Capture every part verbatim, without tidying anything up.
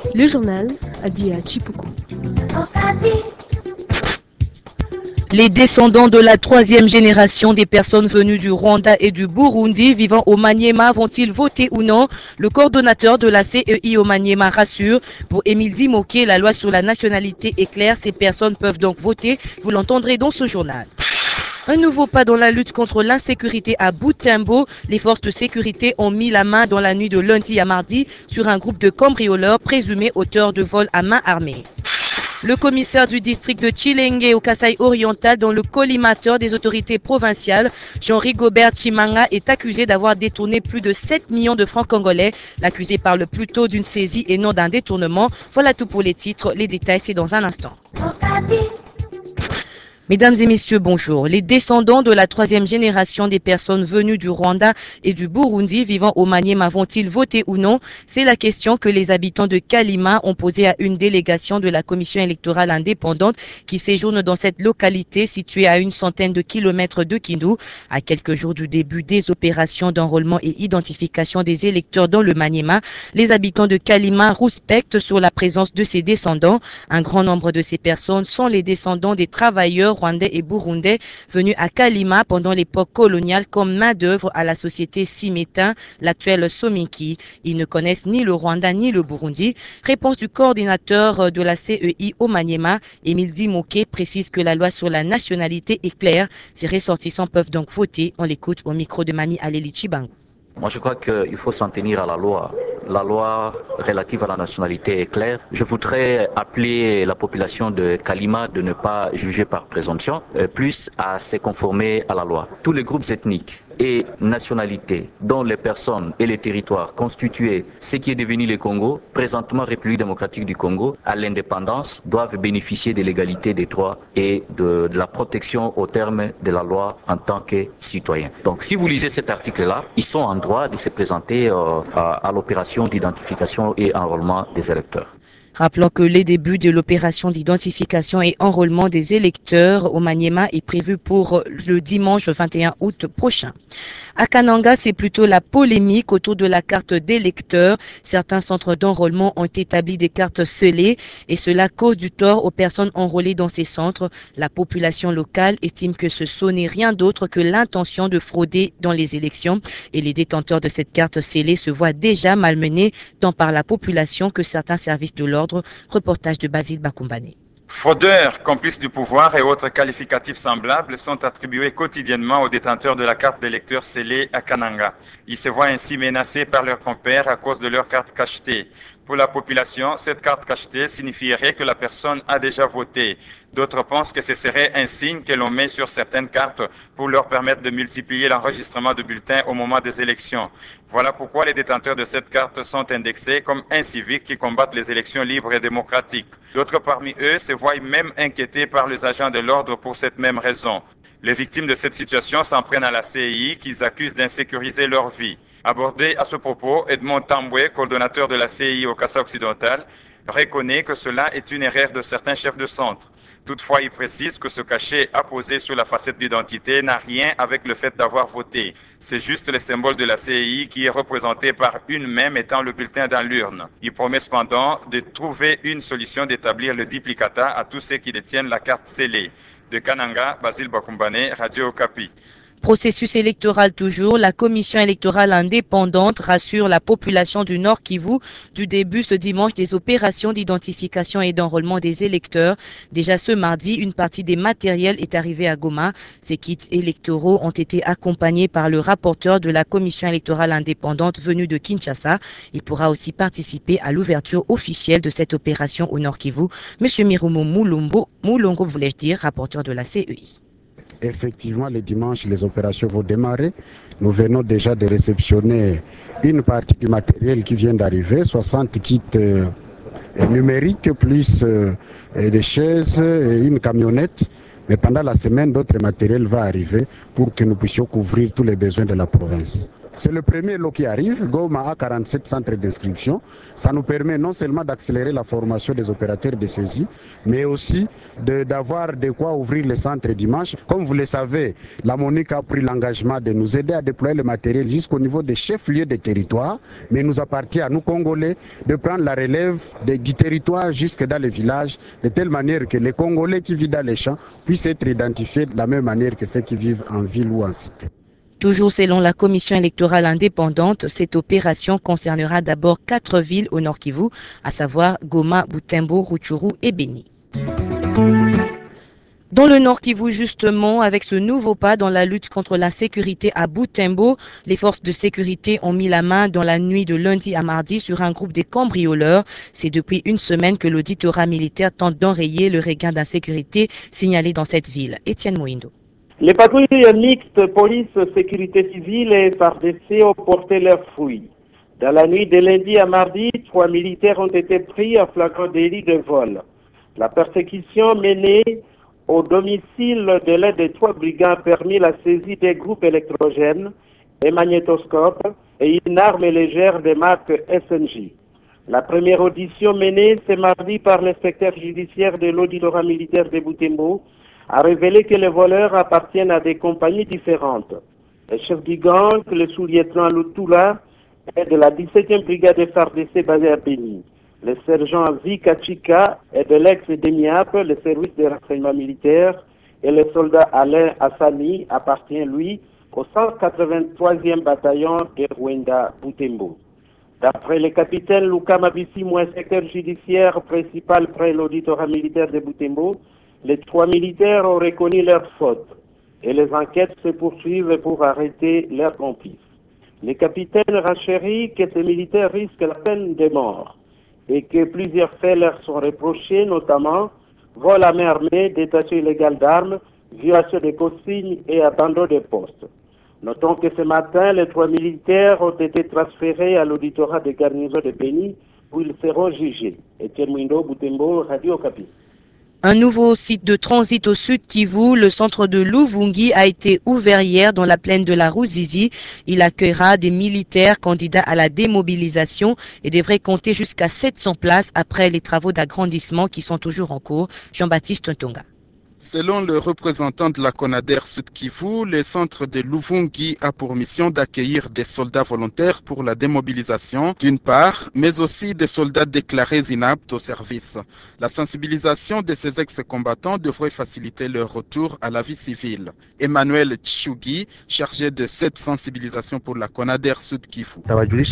Le journal Adia Chipuku. Les descendants de la troisième génération des personnes venues du Rwanda et du Burundi vivant au Maniema vont-ils voter ou non? Le coordonnateur de la C E I au Maniema rassure. Pour Émile Dimoké, la loi sur la nationalité est claire. Ces personnes peuvent donc voter. Vous l'entendrez dans ce journal. Un nouveau pas dans la lutte contre l'insécurité à Butembo. Les forces de sécurité ont mis la main dans la nuit de lundi à mardi sur un groupe de cambrioleurs présumés auteurs de vols à main armée. Le commissaire du district de Chilenge au Kasaï oriental, dans le collimateur des autorités provinciales, Jean-Rigobert Chimanga, est accusé d'avoir détourné plus de sept millions de francs congolais. L'accusé parle plutôt d'une saisie et non d'un détournement. Voilà tout pour les titres. Les détails, c'est dans un instant. Mesdames et messieurs, bonjour. Les descendants de la troisième génération des personnes venues du Rwanda et du Burundi vivant au Maniema vont-ils voter ou non? C'est la question que les habitants de Kalima ont posée à une délégation de la commission électorale indépendante qui séjourne dans cette localité située à une centaine de kilomètres de Kindu. À quelques jours du début des opérations d'enrôlement et identification des électeurs dans le Maniema, les habitants de Kalima rouspectent sur la présence de ces descendants. Un grand nombre de ces personnes sont les descendants des travailleurs rwandais et burundais venus à Kalima pendant l'époque coloniale comme main-d'œuvre à la société Simétain, l'actuelle Somiki. Ils ne connaissent ni le Rwanda ni le Burundi. Réponse du coordinateur de la C E I au Maniema, Émile Dimoké, précise que la loi sur la nationalité est claire. Ces ressortissants peuvent donc voter. On l'écoute au micro de Mami Aleli Chibangu. Moi, je crois qu'il faut s'en tenir à la loi. La loi relative à la nationalité est claire. Je voudrais appeler la population de Kalima de ne pas juger par présomption, euh, plus à se conformer à la loi. Tous les groupes ethniques et nationalités dont les personnes et les territoires constitués ce qui est devenu le Congo, présentement République démocratique du Congo, à l'indépendance, doivent bénéficier de l'égalité des droits et de, de la protection au terme de la loi en tant que citoyens. Donc si vous lisez cet article-là, ils sont en droit de se présenter euh, à, à l'opération d'identification et enrôlement des électeurs. Rappelons que les débuts de l'opération d'identification et enrôlement des électeurs au Maniema est prévu pour le dimanche vingt et un août prochain. À Kananga, c'est plutôt la polémique autour de la carte d'électeur. Certains centres d'enrôlement ont établi des cartes scellées et cela cause du tort aux personnes enrôlées dans ces centres. La population locale estime que ce n'est rien d'autre que l'intention de frauder dans les élections et les détenteurs de cette carte scellée se voient déjà malmenés tant par la population que certains services de l'ordre. Reportage de Basile Bakumbane. Fraudeurs, complices du pouvoir et autres qualificatifs semblables sont attribués quotidiennement aux détenteurs de la carte d'électeur scellée à Kananga. Ils se voient ainsi menacés par leurs compères à cause de leur carte cachetée. Pour la population, cette carte cachetée signifierait que la personne a déjà voté. D'autres pensent que ce serait un signe que l'on met sur certaines cartes pour leur permettre de multiplier l'enregistrement de bulletins au moment des élections. Voilà pourquoi les détenteurs de cette carte sont indexés comme inciviques qui combattent les élections libres et démocratiques. D'autres parmi eux se voient même inquiétés par les agents de l'ordre pour cette même raison. Les victimes de cette situation s'en prennent à la C E I qu'ils accusent d'insécuriser leur vie. Abordé à ce propos, Edmond Tamboué, coordonnateur de la C E I au Kasaï occidental, reconnaît que cela est une erreur de certains chefs de centre. Toutefois, il précise que ce cachet apposé sur la facette d'identité n'a rien avec le fait d'avoir voté. C'est juste le symbole de la C E I qui est représenté par une main mettant le bulletin dans l'urne. Il promet cependant de trouver une solution d'établir le duplicata à tous ceux qui détiennent la carte scellée. De Kananga, Basile Bakumbane, Radio Okapi. Processus électoral toujours, la commission électorale indépendante rassure la population du Nord Kivu du début ce dimanche des opérations d'identification et d'enrôlement des électeurs. Déjà ce mardi, une partie des matériels est arrivée à Goma. Ces kits électoraux ont été accompagnés par le rapporteur de la commission électorale indépendante venu de Kinshasa. Il pourra aussi participer à l'ouverture officielle de cette opération au Nord Kivu. Monsieur Mirumo Moulombo, Moulongo voulais-je dire, rapporteur de la C E I. Effectivement, le dimanche, les opérations vont démarrer. Nous venons déjà de réceptionner une partie du matériel qui vient d'arriver, soixante kits euh, numériques, plus euh, des chaises et une camionnette. Mais pendant la semaine, d'autres matériels vont arriver pour que nous puissions couvrir tous les besoins de la province. C'est le premier lot qui arrive. Goma a quarante-sept centres d'inscription. Ça nous permet non seulement d'accélérer la formation des opérateurs de saisie, mais aussi d'avoir de, de quoi ouvrir les centres dimanche. Comme vous le savez, la MONUC a pris l'engagement de nous aider à déployer le matériel jusqu'au niveau des chefs-lieux des territoires, mais il nous appartient à nous Congolais de prendre la relève de, du territoire jusque dans les villages, de telle manière que les Congolais qui vivent dans les champs puissent être identifiés de la même manière que ceux qui vivent en ville ou en cité. Toujours selon la commission électorale indépendante, cette opération concernera d'abord quatre villes au Nord Kivu, à savoir Goma, Butembo, Rutshuru et Beni. Dans le Nord Kivu, justement, avec ce nouveau pas dans la lutte contre la sécurité à Butembo, les forces de sécurité ont mis la main dans la nuit de lundi à mardi sur un groupe de cambrioleurs. C'est depuis une semaine que l'auditorat militaire tente d'enrayer le regain d'insécurité signalé dans cette ville. Étienne Moindo. Les patrouilles mixtes police, sécurité civile et F A R D C ont porté leurs fruits. Dans la nuit de lundi à mardi, trois militaires ont été pris en flagrant délit de vol. La persécution menée au domicile de l'aide des trois brigands a permis la saisie des groupes électrogènes, des magnétoscopes et une arme légère de marque S N J. La première audition menée ce mardi par l'inspecteur judiciaire de l'auditorat militaire de Butembo a révélé que les voleurs appartiennent à des compagnies différentes. Le chef du gang, le sous-lieutenant Lutula, est de la dix-septième brigade F A R D C basée à Beni. Le sergent Vika Chika est de l'ex-DEMIAP, le service de renseignement militaire, et le soldat Alain Hassani appartient, lui, au cent quatre-vingt-troisième bataillon de Rwanda Butembo. D'après le capitaine Luka Mabisi, inspecteur judiciaire principal près l'auditorat militaire de Butembo, les trois militaires ont reconnu leur faute et les enquêtes se poursuivent pour arrêter leurs complices. Le capitaine renchérit que ces militaires risquent la peine de mort et que plusieurs faits leur sont reprochés, notamment vol à main armée, détachement illégal d'armes, violation des consignes et abandon des postes. Notons que ce matin, les trois militaires ont été transférés à l'auditorat de garnison de Beni où ils seront jugés. Etienne Mwindo, Butembo, Radio Okapi. Un nouveau site de transit au sud Kivu, le centre de Luvungi, a été ouvert hier dans la plaine de la Ruzizi. Il accueillera des militaires candidats à la démobilisation et devrait compter jusqu'à sept cents places après les travaux d'agrandissement qui sont toujours en cours. Jean-Baptiste Ntonga. Selon le représentant de la CONADER Sud Kivu, le centre de Luvungi a pour mission d'accueillir des soldats volontaires pour la démobilisation, d'une part, mais aussi des soldats déclarés inaptes au service. La sensibilisation de ces ex-combattants devrait faciliter leur retour à la vie civile. Emmanuel Tchougi, chargé de cette sensibilisation pour la CONADER Sud Kivu.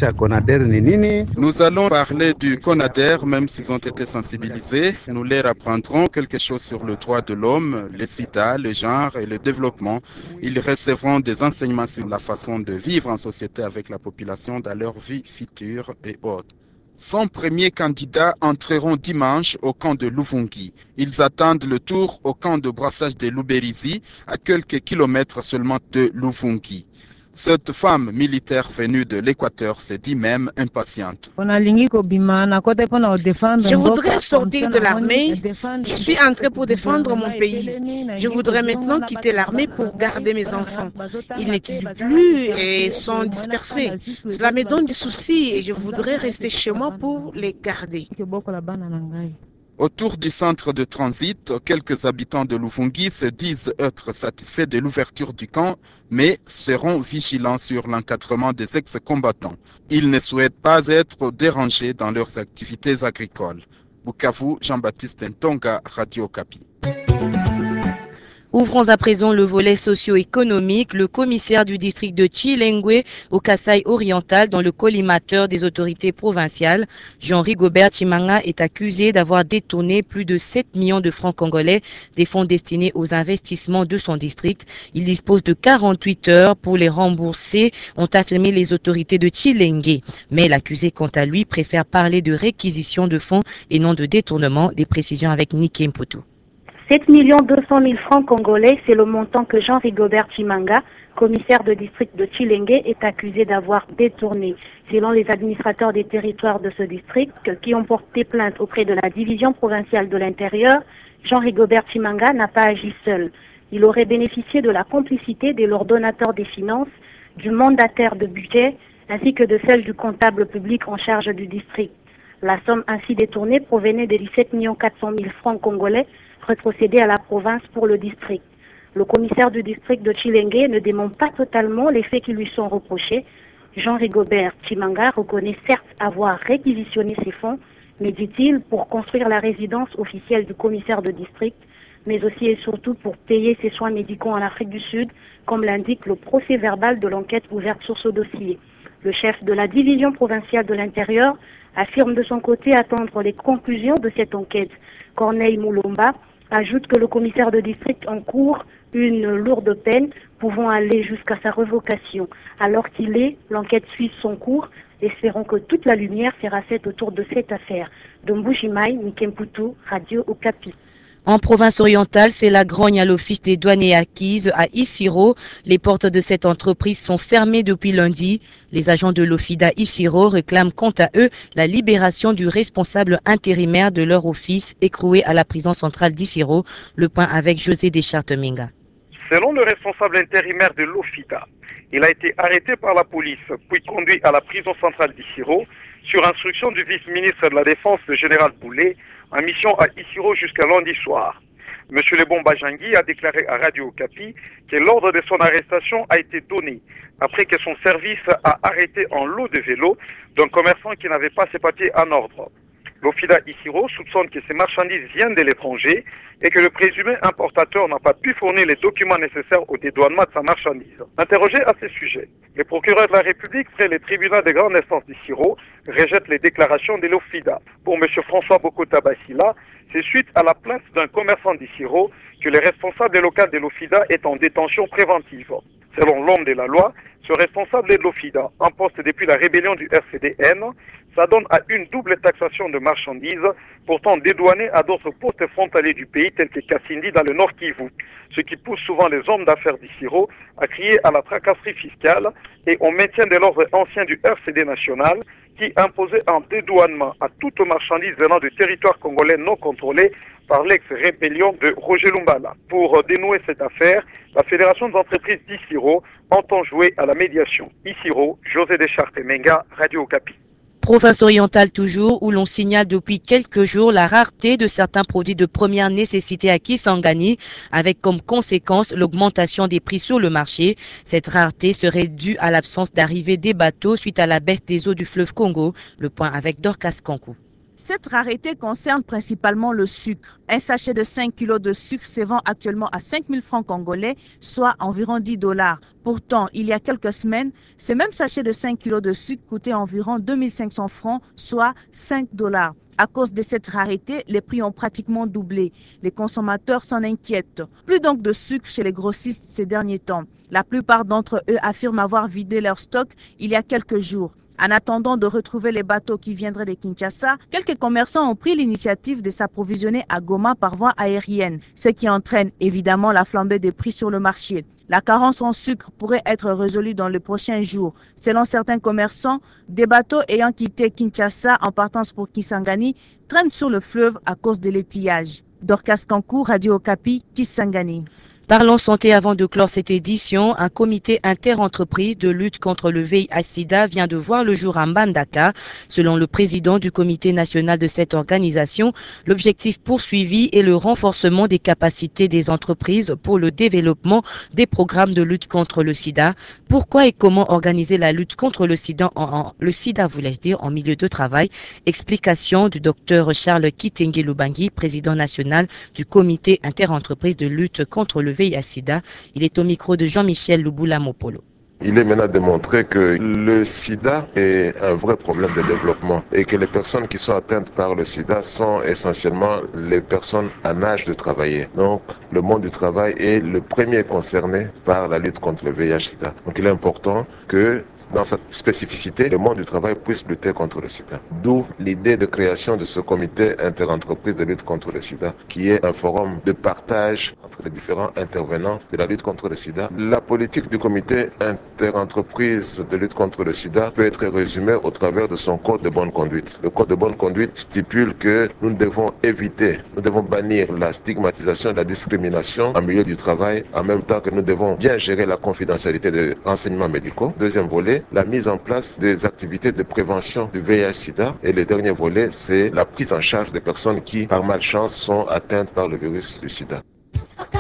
Nous allons parler du CONADER, même s'ils ont été sensibilisés. Nous leur apprendrons quelque chose sur le droit de l'homme, le sida, le genre et le développement. Ils recevront des enseignements sur la façon de vivre en société avec la population dans leur vie future et autres. cent premiers candidats entreront dimanche au camp de Luvungi. Ils attendent le tour au camp de brassage de Luberizi, à quelques kilomètres seulement de Luvungi. Cette femme militaire venue de l'Équateur s'est dit même impatiente. Je voudrais sortir de l'armée. Je suis entré pour défendre mon pays. Je voudrais maintenant quitter l'armée pour garder mes enfants. Ils n'étudient plus et sont dispersés. Cela me donne du souci et je voudrais rester chez moi pour les garder. Autour du centre de transit, quelques habitants de Luvungi se disent être satisfaits de l'ouverture du camp, mais seront vigilants sur l'encadrement des ex-combattants. Ils ne souhaitent pas être dérangés dans leurs activités agricoles. Bukavu, Jean-Baptiste Ntonga, Radio Okapi. Ouvrons à présent le volet socio-économique. Le commissaire du district de Chilengwe au Kasaï oriental dans le collimateur des autorités provinciales, Jean-Rigobert Chimanga, est accusé d'avoir détourné plus de sept millions de francs congolais des fonds destinés aux investissements de son district. Il dispose de quarante-huit heures pour les rembourser, ont affirmé les autorités de Chilengwe. Mais l'accusé, quant à lui, préfère parler de réquisition de fonds et non de détournement. Des précisions avec Niké Mputu. sept millions deux cent mille francs congolais, c'est le montant que Jean-Rigobert Chimanga, commissaire de district de Chilengwe, est accusé d'avoir détourné. Selon les administrateurs des territoires de ce district, qui ont porté plainte auprès de la division provinciale de l'intérieur, Jean-Rigobert Chimanga n'a pas agi seul. Il aurait bénéficié de la complicité de l'ordonnateur des finances, du mandataire de budget ainsi que de celle du comptable public en charge du district. La somme ainsi détournée provenait des dix-sept millions quatre cent mille francs congolais rétrocédés à la province pour le district. Le commissaire du district de Tshilenge ne dément pas totalement les faits qui lui sont reprochés. Jean Rigobert Tshimanga reconnaît certes avoir réquisitionné ces fonds, mais dit-il, pour construire la résidence officielle du commissaire de district, mais aussi et surtout pour payer ses soins médicaux en Afrique du Sud, comme l'indique le procès verbal de l'enquête ouverte sur ce dossier. Le chef de la division provinciale de l'intérieur affirme de son côté attendre les conclusions de cette enquête. Corneille Moulomba ajoute que le commissaire de district encourt une lourde peine pouvant aller jusqu'à sa révocation. Alors qu'il est, l'enquête suit son cours. Espérons que toute la lumière sera faite autour de cette affaire. De Mbujimaï, Mikemputu, Radio Okapi. En province orientale, c'est la grogne à l'office des douanes et acquises à Isiro. Les portes de cette entreprise sont fermées depuis lundi. Les agents de l'OFIDA Isiro réclament quant à eux la libération du responsable intérimaire de leur office écroué à la prison centrale d'Isiro. Le point avec José Deschartes-Menga. Selon le responsable intérimaire de l'OFIDA, il a été arrêté par la police puis conduit à la prison centrale d'Isiro sur instruction du vice-ministre de la Défense, le général Boulet, en mission à Isiro jusqu'à lundi soir. Monsieur Lebon Bajangui a déclaré à Radio Okapi que l'ordre de son arrestation a été donné après que son service a arrêté en lot de vélo d'un commerçant qui n'avait pas ses papiers en ordre. L'OFIDA Isiro soupçonne que ces marchandises viennent de l'étranger et que le présumé importateur n'a pas pu fournir les documents nécessaires au dédouanement de sa marchandise. Interrogé à ce sujet, le procureur de la République près le tribunal de grande instance d'Isiro rejette les déclarations de l'OFIDA. Pour M. François Bokota Bassila, c'est suite à la plainte d'un commerçant d'Isiro que le responsable local de l'OFIDA est en détention préventive. Selon l'homme de la loi, ce responsable de l'OFIDA, en poste depuis la rébellion du R C D N, s'adonne à une double taxation de marchandises, pourtant dédouanées à d'autres postes frontaliers du pays tels que Kassindi dans le Nord Kivu, ce qui pousse souvent les hommes d'affaires d'Isiro à crier à la tracasserie fiscale et au maintien de l'ordre ancien du R C D national qui imposait un dédouanement à toute marchandise venant du territoire congolais non contrôlé par l'ex-rébellion de Roger Lumbala. Pour dénouer cette affaire, la Fédération des entreprises d'Isiro entend jouer à la médiation. Isiro, José Deschartes-Menga, Radio Okapi. Province orientale toujours, où l'on signale depuis quelques jours la rareté de certains produits de première nécessité à Kisangani, avec comme conséquence l'augmentation des prix sur le marché. Cette rareté serait due à l'absence d'arrivée des bateaux suite à la baisse des eaux du fleuve Congo. Le point avec Dorcas Kankou. Cette rareté concerne principalement le sucre. Un sachet de cinq kilos de sucre se vend actuellement à cinq mille francs congolais, soit environ dix dollars. Pourtant, il y a quelques semaines, ce même sachet de cinq kilos de sucre coûtait environ deux mille cinq cents francs, soit cinq dollars. À cause de cette rareté, les prix ont pratiquement doublé. Les consommateurs s'en inquiètent. Plus donc de sucre chez les grossistes ces derniers temps. La plupart d'entre eux affirment avoir vidé leur stock il y a quelques jours. En attendant de retrouver les bateaux qui viendraient de Kinshasa, quelques commerçants ont pris l'initiative de s'approvisionner à Goma par voie aérienne, ce qui entraîne évidemment la flambée des prix sur le marché. La carence en sucre pourrait être résolue dans les prochains jours. Selon certains commerçants, des bateaux ayant quitté Kinshasa en partance pour Kisangani traînent sur le fleuve à cause de l'étillage. Dorcas Kankou, Radio Okapi, Kisangani. Parlons santé avant de clore cette édition. Un comité interentreprise de lutte contre le V I H-Sida vient de voir le jour à Mbandaka. Selon le président du comité national de cette organisation, l'objectif poursuivi est le renforcement des capacités des entreprises pour le développement des programmes de lutte contre le sida. Pourquoi et comment organiser la lutte contre le sida en, en le sida, voulais-je dire, en milieu de travail? Explication du docteur Charles Kitenge Lubangi, président national du comité interentreprise de lutte contre le V I H-Sida. Il est au micro de Jean-Michel Lubula Mopolo. Il est maintenant démontré que le sida est un vrai problème de développement et que les personnes qui sont atteintes par le sida sont essentiellement les personnes en âge de travailler. Donc, le monde du travail est le premier concerné par la lutte contre le V I H-Sida. Donc, il est important que, dans cette spécificité, le monde du travail puisse lutter contre le sida. D'où l'idée de création de ce comité interentreprise de lutte contre le sida, qui est un forum de partage entre les différents intervenants de la lutte contre le sida. La politique du comité interentreprises de lutte contre le sida peut être résumé au travers de son code de bonne conduite. Le code de bonne conduite stipule que nous devons éviter, nous devons bannir la stigmatisation et la discrimination en milieu du travail, en même temps que nous devons bien gérer la confidentialité des renseignements médicaux. Deuxième volet, la mise en place des activités de prévention du V I H sida. Et le dernier volet, c'est la prise en charge des personnes qui, par malchance, sont atteintes par le virus du sida.